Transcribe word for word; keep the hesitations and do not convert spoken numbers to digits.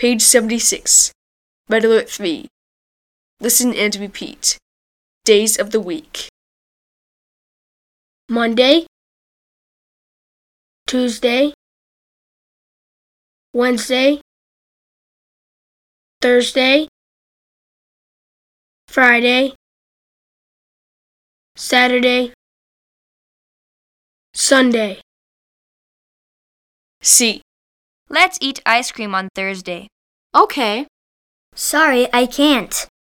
Page seventy-six. Red Alert three. Listen and repeat. Days of the week. Monday, Tuesday, Wednesday, Thursday, Friday, Saturday, Sunday. C. Let's eat ice cream on Thursday. Okay. Sorry, I can't.